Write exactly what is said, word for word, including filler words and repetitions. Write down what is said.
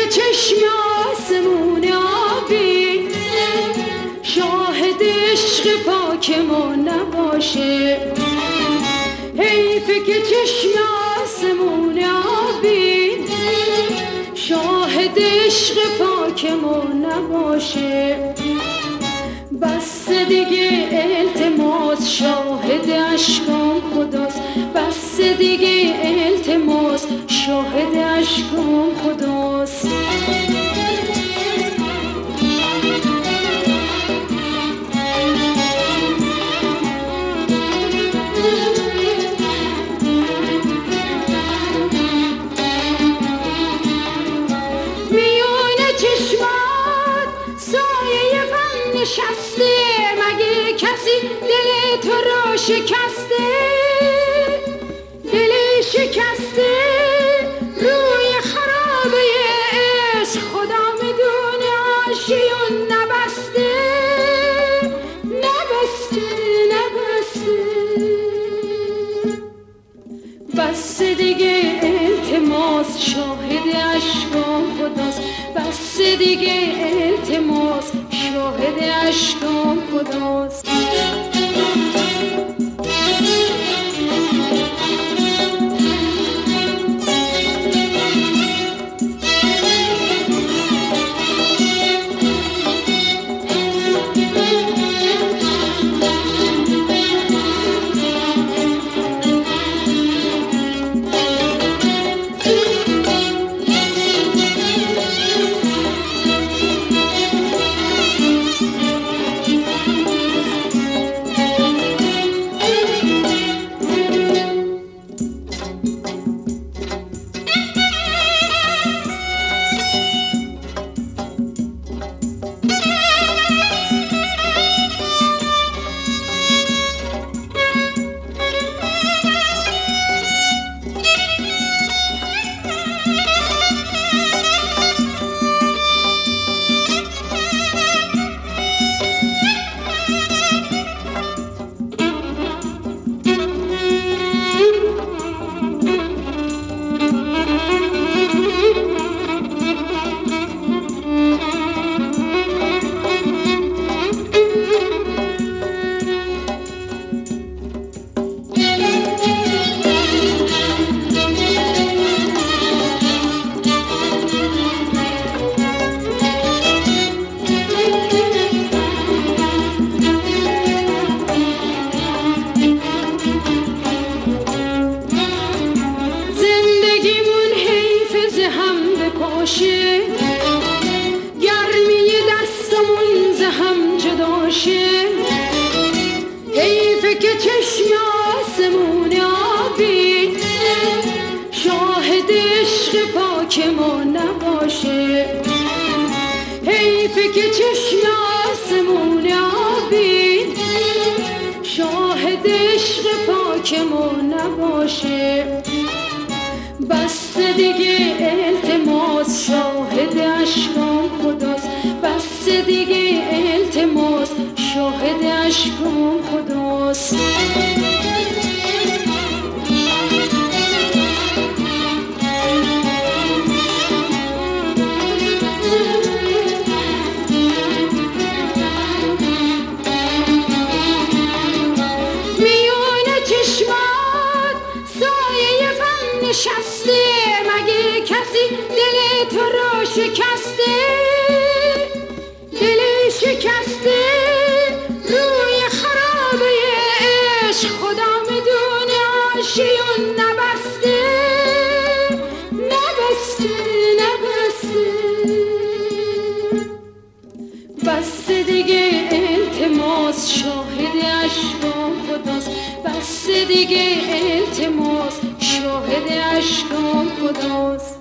چشم آسمون آبی شاهد عشق پاک ما نباشه. حیف که چشم آسمون آبی شاهد عشق پاک ما نباشه. بس دیگه التماس شاهد اشکام خداست، بس دیگه التماس شاهد اشکام خداست. میونه چشمات سایه غم نشسته، مگه کسی دل تو رو شکسته؟ دل شکسته روی خرابه عشق خدا میدونه آشیون نبسته نبسته نبسته. بس دیگه التماس شاهد اشکام خداست، بس دیگه التماس شاهد اشکام خداست. گرمی دستمون ز هم جدا شه. حیف که چشم آسمون آبی شاهد عشق پاک ما نباشه. حیف که چشم آسمون آبی شاهد عشق پاک ما نباشه. بس دیگه التماس شاهد اشکام خداست، بس دیگه التماس شاهد اشکام خداست. میونه چشمات سایه غم نشسته، مگه کسی دل تو رو شکسته؟ دل شکسته روی خرابه عشق خدا میدونه آشیون نبسته نبسته نبسته. بس دیگه التماس شاهد اشکام خداست، بس دیگه التماس شاهد اشکام خداست.